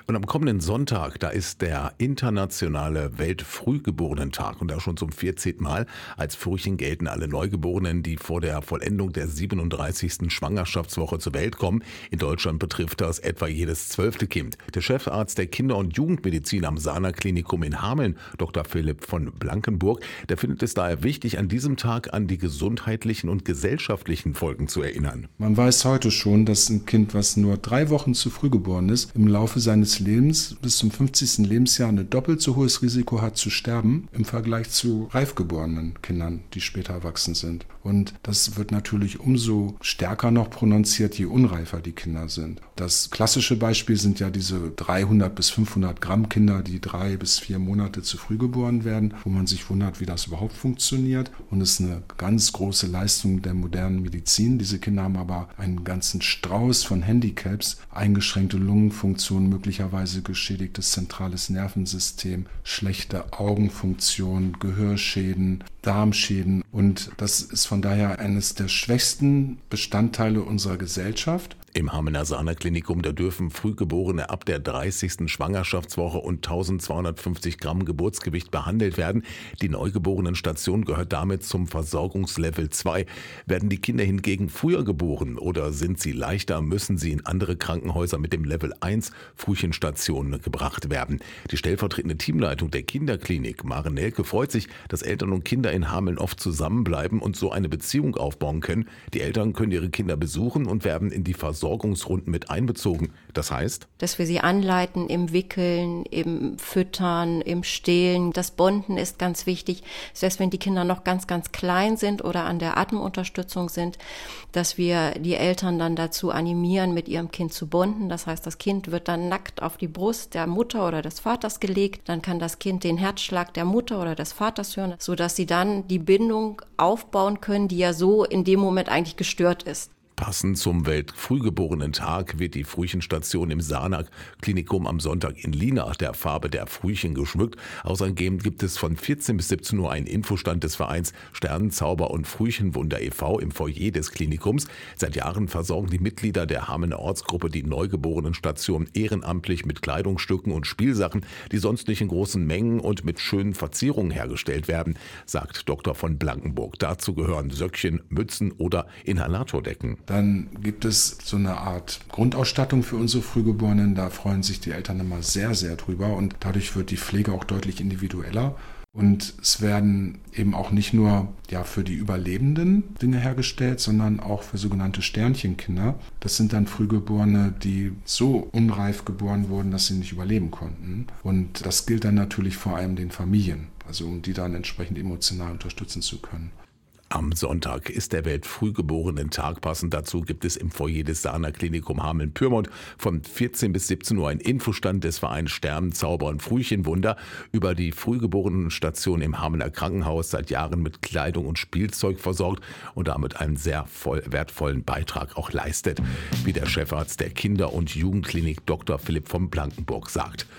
Und am kommenden Sonntag, da ist der internationale Weltfrühgeborenen-Tag und da schon zum 14. Mal. Als Frühchen gelten alle Neugeborenen, die vor der Vollendung der 37. Schwangerschaftswoche zur Welt kommen. In Deutschland betrifft das etwa jedes 12. Kind. Der Chefarzt der Kinder- und Jugendmedizin am Sana Klinikum in Hameln, Dr. Philipp von Blankenburg, der findet es daher wichtig, an diesem Tag an die gesundheitlichen und gesellschaftlichen Folgen zu erinnern. Man weiß heute schon, dass ein Kind, was nur 3 Wochen zu früh geboren ist, im Laufe seines Lebens bis zum 50. Lebensjahr ein doppelt so hohes Risiko hat zu sterben im Vergleich zu reif geborenen Kindern, die später erwachsen sind. Und das wird natürlich umso stärker noch prononziert, je unreifer die Kinder sind. Das klassische Beispiel sind ja diese 300 bis 500 Gramm Kinder, die 3 bis 4 Monate zu früh geboren werden, wo man sich wundert, wie das überhaupt funktioniert. Und es ist eine ganz große Leistung der modernen Medizin. Diese Kinder haben aber einen ganzen Strauß von Handicaps, eingeschränkte Lungenfunktion, möglicherweise geschädigtes zentrales Nervensystem, schlechte Augenfunktion, Gehörschäden, Darmschäden. Und das ist von daher eines der schwächsten Bestandteile unserer Gesellschaft. Im Hamelner Sana Klinikum, da dürfen Frühgeborene ab der 30. Schwangerschaftswoche und 1250 Gramm Geburtsgewicht behandelt werden. Die Neugeborenenstation gehört damit zum Versorgungslevel 2. Werden die Kinder hingegen früher geboren oder sind sie leichter, müssen sie in andere Krankenhäuser mit dem Level 1 Frühchenstation gebracht werden. Die stellvertretende Teamleitung der Kinderklinik, Maren Nelke, freut sich, dass Eltern und Kinder in Hameln oft zusammenbleiben und so eine Beziehung aufbauen können. Die Eltern können ihre Kinder besuchen und werden in die Versorgungsrunden mit einbezogen. Das heißt, dass wir sie anleiten im Wickeln, im Füttern, im Stillen. Das Bonden ist ganz wichtig. Selbst wenn die Kinder noch ganz, ganz klein sind oder an der Atemunterstützung sind, dass wir die Eltern dann dazu animieren, mit ihrem Kind zu bonden. Das heißt, das Kind wird dann nackt auf die Brust der Mutter oder des Vaters gelegt. Dann kann das Kind den Herzschlag der Mutter oder des Vaters hören, sodass sie dann die Bindung aufbauen können, die ja so in dem Moment eigentlich gestört ist. passend zum Weltfrühgeborenen-Tag wird die Frühchenstation im Sana Klinikum am Sonntag in lila der Farbe der Frühchen geschmückt. Außerdem gibt es von 14 bis 17 Uhr einen Infostand des Vereins Sternenzauber und Frühchenwunder e.V. im Foyer des Klinikums. Seit Jahren versorgen die Mitglieder der Hamelner Ortsgruppe die Neugeborenen-Station ehrenamtlich mit Kleidungsstücken und Spielsachen, die sonst nicht in großen Mengen und mit schönen Verzierungen hergestellt werden, sagt Dr. von Blankenburg. Dazu gehören Söckchen, Mützen oder Inhalatordecken. Dann gibt es so eine Art Grundausstattung für unsere Frühgeborenen. Da freuen sich die Eltern immer sehr, sehr drüber und dadurch wird die Pflege auch deutlich individueller. Und es werden eben auch nicht nur für die Überlebenden Dinge hergestellt, sondern auch für sogenannte Sternchenkinder. Das sind dann Frühgeborene, die so unreif geboren wurden, dass sie nicht überleben konnten. Und das gilt dann natürlich vor allem den Familien, also um die dann entsprechend emotional unterstützen zu können. Am Sonntag ist der Weltfrühgeborenen-Tag. Passend dazu gibt es im Foyer des Sana Klinikum Hameln-Pyrmont von 14 bis 17 Uhr einen Infostand des Vereins Sternenzauber und Frühchenwunder über die Frühgeborenen-Station im Hamelner Krankenhaus, seit Jahren mit Kleidung und Spielzeug versorgt und damit einen sehr wertvollen Beitrag auch leistet, wie der Chefarzt der Kinder- und Jugendklinik Dr. Philipp von Blankenburg sagt.